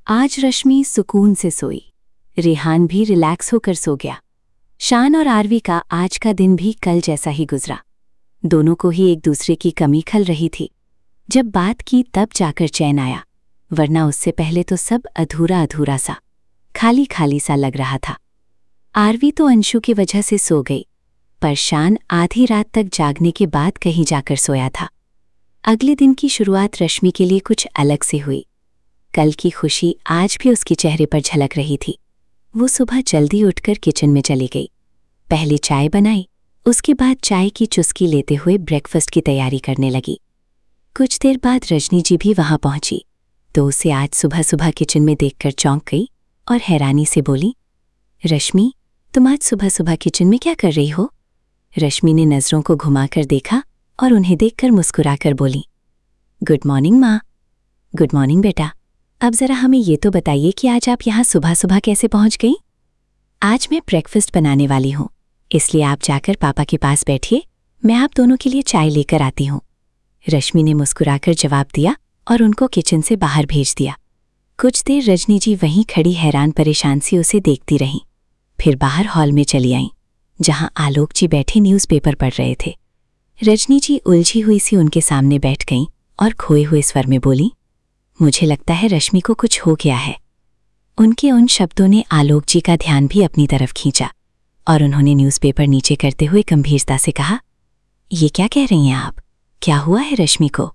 आज रश्मि सुकून से सोई। रेहान भी रिलैक्स होकर सो गया। शान और आरवी का आज का दिन भी कल जैसा ही गुजरा। दोनों को ही एक दूसरे की कमी खल रही थी। जब बात की तब जाकर चैन आया, वरना उससे पहले तो सब अधूरा अधूरा सा, खाली खाली सा लग रहा था। आरवी तो अंशु की वजह से सो गई, पर शान आधी रात तक जागने के बाद कहीं जाकर सोया था। अगले दिन की शुरुआत रश्मि के लिए कुछ अलग से हुई। कल की खुशी आज भी उसके चेहरे पर झलक रही थी। वो सुबह जल्दी उठकर किचन में चली गई। पहले चाय बनाई, उसके बाद चाय की चुस्की लेते हुए ब्रेकफास्ट की तैयारी करने लगी। कुछ देर बाद रजनी जी भी वहां पहुंची तो उसे आज सुबह सुबह किचन में देखकर चौंक गई और हैरानी से बोली, रश्मि, तुम आज सुबह सुबह किचन में क्या कर रही हो? रश्मि ने नजरों को घुमाकर देखा और उन्हें देखकर मुस्कुराकर बोली, गुड मॉर्निंग माँ। गुड मॉर्निंग बेटा। अब जरा हमें ये तो बताइए कि आज आप यहाँ सुबह सुबह कैसे पहुंच गई? आज मैं ब्रेकफास्ट बनाने वाली हूँ, इसलिए आप जाकर पापा के पास बैठिए, मैं आप दोनों के लिए चाय लेकर आती हूँ। रश्मि ने मुस्कुराकर जवाब दिया और उनको किचन से बाहर भेज दिया। कुछ देर रजनी जी वहीं खड़ी हैरान परेशान सी उसे देखती रहीं। फिर बाहर हॉल में चली आईं, जहां आलोक जी बैठे न्यूज़पेपर पढ़ रहे थे। रजनी जी उलझी हुई सी उनके सामने बैठ गईं और खोए हुए स्वर में बोली, मुझे लगता है रश्मि को कुछ हो गया है। उनके उन शब्दों ने आलोक जी का ध्यान भी अपनी तरफ खींचा और उन्होंने न्यूज़पेपर नीचे करते हुए गंभीरता से कहा, ये क्या कह रही हैं आप? क्या हुआ है रश्मि को?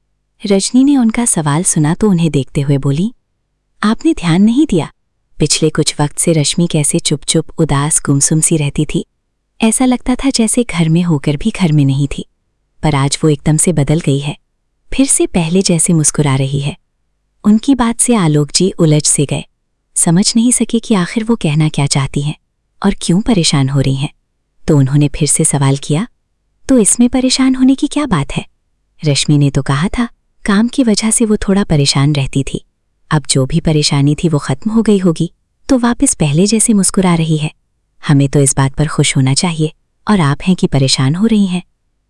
रजनी ने उनका सवाल सुना तो उन्हें देखते हुए बोली, आपने ध्यान नहीं दिया? पिछले कुछ वक्त से रश्मि कैसे चुप चुप उदास गुमसुम सी रहती थी। ऐसा लगता था जैसे घर में होकर भी घर में नहीं थी, पर आज वो एकदम से बदल गई है, फिर से पहले जैसे मुस्कुरा रही है। उनकी बात से आलोक जी उलझ से गए, समझ नहीं सके कि आखिर वो कहना क्या चाहती हैं और क्यों परेशान हो रही हैं। तो उन्होंने फिर से सवाल किया, तो इसमें परेशान होने की क्या बात है? रश्मि ने तो कहा था काम की वजह से वो थोड़ा परेशान रहती थी, अब जो भी परेशानी थी वो खत्म हो गई होगी तो वापस पहले जैसे मुस्कुरा रही है। हमें तो इस बात पर खुश होना चाहिए, और आप हैं कि परेशान हो रही हैं।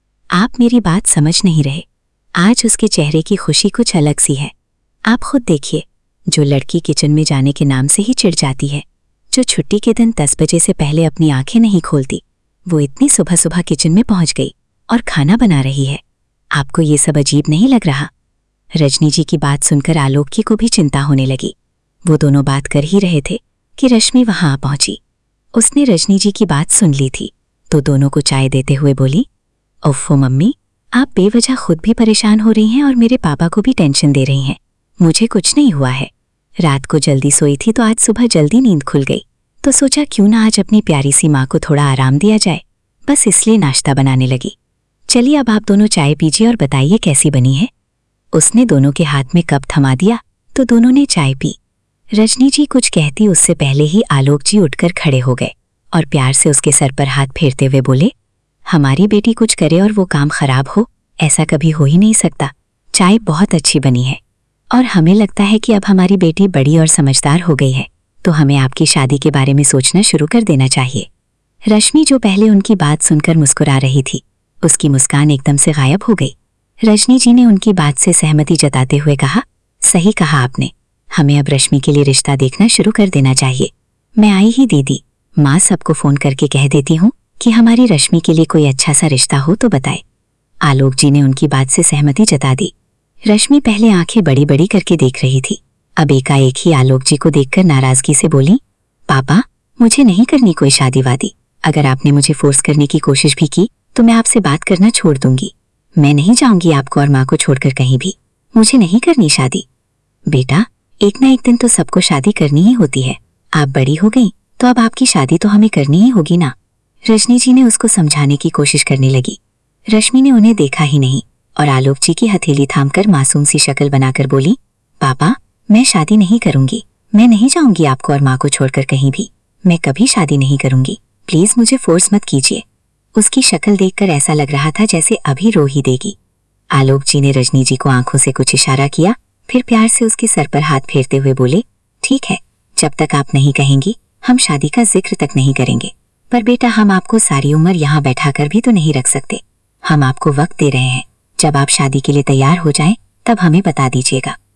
आप मेरी बात समझ नहीं रहे। आज उसके चेहरे की खुशी कुछ अलग सी है। आप खुद देखिए, जो लड़की किचन में जाने के नाम से ही चिढ़ जाती है, जो छुट्टी के दिन 10 बजे से पहले अपनी आंखें नहीं खोलती, वो इतनी सुबह सुबह किचन में पहुंच गई और खाना बना रही है। आपको ये सब अजीब नहीं लग रहा? रजनी जी की बात सुनकर आलोक की को भी चिंता होने लगी। वो दोनों बात कर ही रहे थे कि रश्मि वहां आ पहुंची। उसने रजनी जी की बात सुन ली थी तो दोनों को चाय देते हुए बोली, ओफ़ो मम्मी, आप बेवजह खुद भी परेशान हो रही हैं और मेरे पापा को भी टेंशन दे रही हैं। मुझे कुछ नहीं हुआ है। रात को जल्दी सोई थी तो आज सुबह जल्दी नींद खुल गई, तो सोचा क्यों ना आज अपनी प्यारी सी माँ को थोड़ा आराम दिया जाए, बस इसलिए नाश्ता बनाने लगी। चलिए अब आप दोनों चाय पीजिए और बताइए कैसी बनी है। उसने दोनों के हाथ में कप थमा दिया तो दोनों ने चाय पी। रजनी जी कुछ कहती उससे पहले ही आलोक जी उठकर खड़े हो गए और प्यार से उसके सर पर हाथ फेरते हुए बोले, हमारी बेटी कुछ करे और वो काम खराब हो, ऐसा कभी हो ही नहीं सकता। चाय बहुत अच्छी बनी है और हमें लगता है कि अब हमारी बेटी बड़ी और समझदार हो गई है, तो हमें आपकी शादी के बारे में सोचना शुरू कर देना चाहिए। रश्मि जो पहले उनकी बात सुनकर मुस्कुरा रही थी, उसकी मुस्कान एकदम से गायब हो गई। रजनी जी ने उनकी बात से सहमति जताते हुए कहा, सही कहा आपने, हमें अब रश्मि के लिए रिश्ता देखना शुरू कर देना चाहिए। मैं आई ही दीदी, माँ सबको फोन करके कह देती हूँ कि हमारी रश्मि के लिए कोई अच्छा सा रिश्ता हो तो बताए। आलोक जी ने उनकी बात से सहमति जता दी। रश्मि पहले आंखें बड़ी बड़ी करके देख रही थी, अब एकाएक ही आलोक जी को देखकर नाराजगी से बोली, पापा, मुझे नहीं करनी कोई शादी वादी। अगर आपने मुझे फोर्स करने की कोशिश भी की तो मैं आपसे बात करना छोड़ दूंगी। मैं नहीं जाऊंगी आपको और माँ को छोड़कर कहीं भी। मुझे नहीं करनी शादी। बेटा, एक ना एक दिन तो सबको शादी करनी ही होती है। आप बड़ी हो गई तो अब आपकी शादी तो हमें करनी ही होगी ना। रजनी जी ने उसको समझाने की कोशिश करने लगी। रश्मि ने उन्हें देखा ही नहीं और आलोक जी की हथेली थामकर मासूम सी शक्ल बनाकर बोली, पापा, मैं शादी नहीं करूंगी। मैं नहीं जाऊंगी आपको और माँ को छोड़कर कहीं भी। मैं कभी शादी नहीं करूंगी। प्लीज मुझे फोर्स मत कीजिए। उसकी शक्ल देखकर ऐसा लग रहा था जैसे अभी रो ही देगी। आलोक जी ने रजनी जी को आंखों से कुछ इशारा किया, फिर प्यार से उसके सर पर हाथ फेरते हुए बोले, ठीक है, जब तक आप नहीं कहेंगी हम शादी का जिक्र तक नहीं करेंगे। पर बेटा, हम आपको सारी उम्र यहाँ बैठाकर भी तो नहीं रख सकते। हम आपको वक्त दे रहे हैं, जब आप शादी के लिए तैयार हो जाएं तब हमें बता दीजिएगा।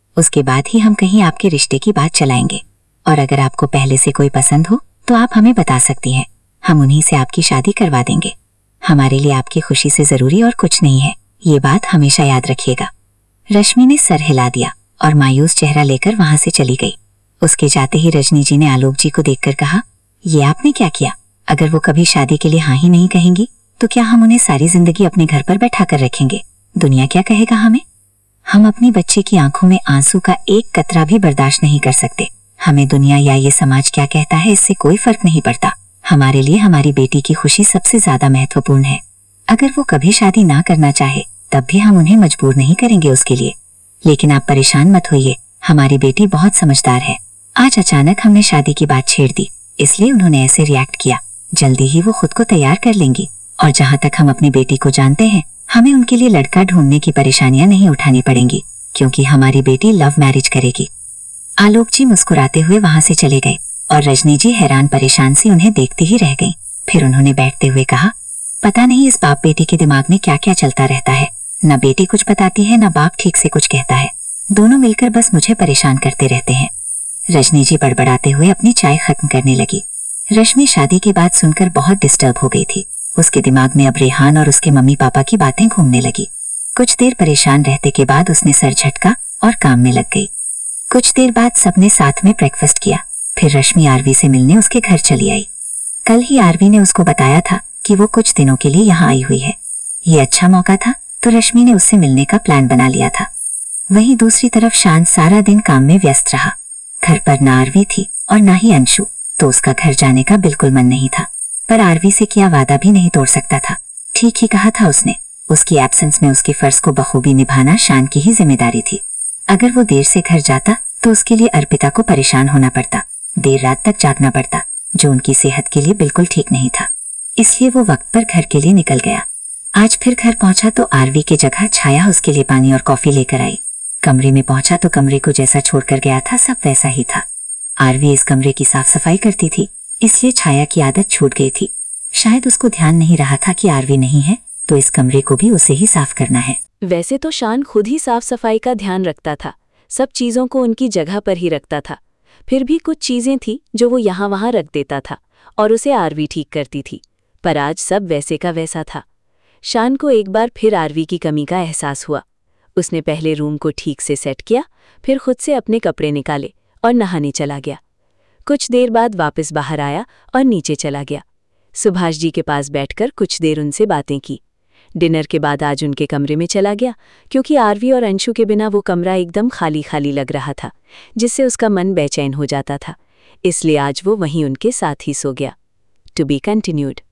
उसके बाद ही हम कहीं आपके रिश्ते की बात चलाएंगे। और अगर आपको पहले से कोई पसंद हो तो आप हमें बता सकती हैं, हम उन्हीं से आपकी शादी करवा देंगे। हमारे लिए आपकी खुशी से जरूरी और कुछ नहीं है, ये बात हमेशा याद रखिएगा। रश्मि ने सर हिला दिया और मायूस चेहरा लेकर वहां से चली गई। उसके जाते ही रजनी जी ने आलोक जी को देखकर कहा, ये आपने क्या किया? अगर वो कभी शादी के लिए हाँ ही नहीं कहेंगी तो क्या हम उन्हें सारी जिंदगी अपने घर पर बैठा कर रखेंगे? दुनिया क्या कहेगा हमें? हम अपनी बच्ची की आंखों में आंसू का एक कतरा भी बर्दाश्त नहीं कर सकते। हमें दुनिया या ये समाज क्या कहता है इससे कोई फर्क नहीं पड़ता। हमारे लिए हमारी बेटी की खुशी सबसे ज्यादा महत्वपूर्ण है। अगर वो कभी शादी ना करना चाहे तब भी हम उन्हें मजबूर नहीं करेंगे उसके लिए। लेकिन आप परेशान मत होइए, हमारी बेटी बहुत समझदार है। आज अचानक हमने शादी की बात छेड़ दी, इसलिए उन्होंने ऐसे रिएक्ट किया। जल्दी ही वो खुद को तैयार कर लेंगी। और जहाँ तक हम अपनी बेटी को जानते हैं, हमें उनके लिए लड़का ढूंढने की परेशानियां नहीं उठानी पड़ेंगी, क्योंकि हमारी बेटी लव मैरिज करेगी। आलोक जी मुस्कुराते हुए वहां से चले गए और रजनी जी हैरान परेशान सी उन्हें देखती ही रह गईं। फिर उन्होंने बैठते हुए कहा, पता नहीं इस बाप बेटी के दिमाग में क्या क्या चलता रहता है। न बेटी कुछ बताती है, न बाप ठीक से कुछ कहता है। दोनों मिलकर बस मुझे परेशान करते रहते हैं। रजनी जी बड़बड़ाते हुए अपनी चाय खत्म करने लगी। रश्मि शादी की बात सुनकर बहुत डिस्टर्ब हो गई थी। उसके दिमाग में अब रेहान और उसके मम्मी पापा की बातें घूमने लगी। कुछ देर परेशान रहते के बाद उसने सर झटका और काम में लग गई। कुछ देर बाद सबने साथ में ब्रेकफास्ट किया। फिर रश्मि आरवी से मिलने उसके घर चली आई। कल ही आरवी ने उसको बताया था कि वो कुछ दिनों के लिए यहाँ आई हुई है। ये अच्छा मौका था तो रश्मि ने उससे मिलने का प्लान बना लिया था। वहीं दूसरी तरफ शान सारा दिन काम में व्यस्त रहा। घर पर ना आरवी थी और ना ही अंशु, तो उसका घर जाने का बिल्कुल मन नहीं था। पर आरवी से किया वादा भी नहीं तोड़ सकता था। ठीक ही कहा था उसने, उसकी एब्सेंस में उसके फर्ज को बखूबी निभाना शान की ही जिम्मेदारी थी। अगर वो देर से घर जाता तो उसके लिए अर्पिता को परेशान होना पड़ता, देर रात तक जागना पड़ता, जो उनकी सेहत के लिए बिल्कुल ठीक नहीं था। इसलिए वो वक्त पर घर के लिए निकल गया। आज फिर घर पहुंचा तो आरवी की जगह छाया उसके लिए पानी और कॉफी लेकर आई। कमरे में पहुंचा तो कमरे को जैसा छोड़कर गया था सब वैसा ही था। आरवी इस कमरे की साफ सफाई करती थी, इसलिए छाया की आदत छूट गई थी। शायद उसको ध्यान नहीं रहा था कि आरवी नहीं है तो इस कमरे को भी उसे ही साफ करना है। वैसे तो शान खुद ही साफ सफाई का ध्यान रखता था, सब चीजों को उनकी जगह पर ही रखता था। फिर भी कुछ चीजें थी जो वो यहाँ वहाँ रख देता था और उसे आरवी ठीक करती थी। पर आज सब वैसे का वैसा था। शान को एक बार फिर आरवी की कमी का एहसास हुआ। उसने पहले रूम को ठीक से सेट किया, फिर खुद से अपने कपड़े निकाले और नहाने चला गया। कुछ देर बाद वापस बाहर आया और नीचे चला गया। सुभाष जी के पास बैठकर कुछ देर उनसे बातें की। डिनर के बाद आज उनके कमरे में चला गया, क्योंकि आरवी और अंशु के बिना वो कमरा एकदम खाली खाली लग रहा था, जिससे उसका मन बेचैन हो जाता था। इसलिए आज वो वहीं उनके साथ ही सो गया। To be continued.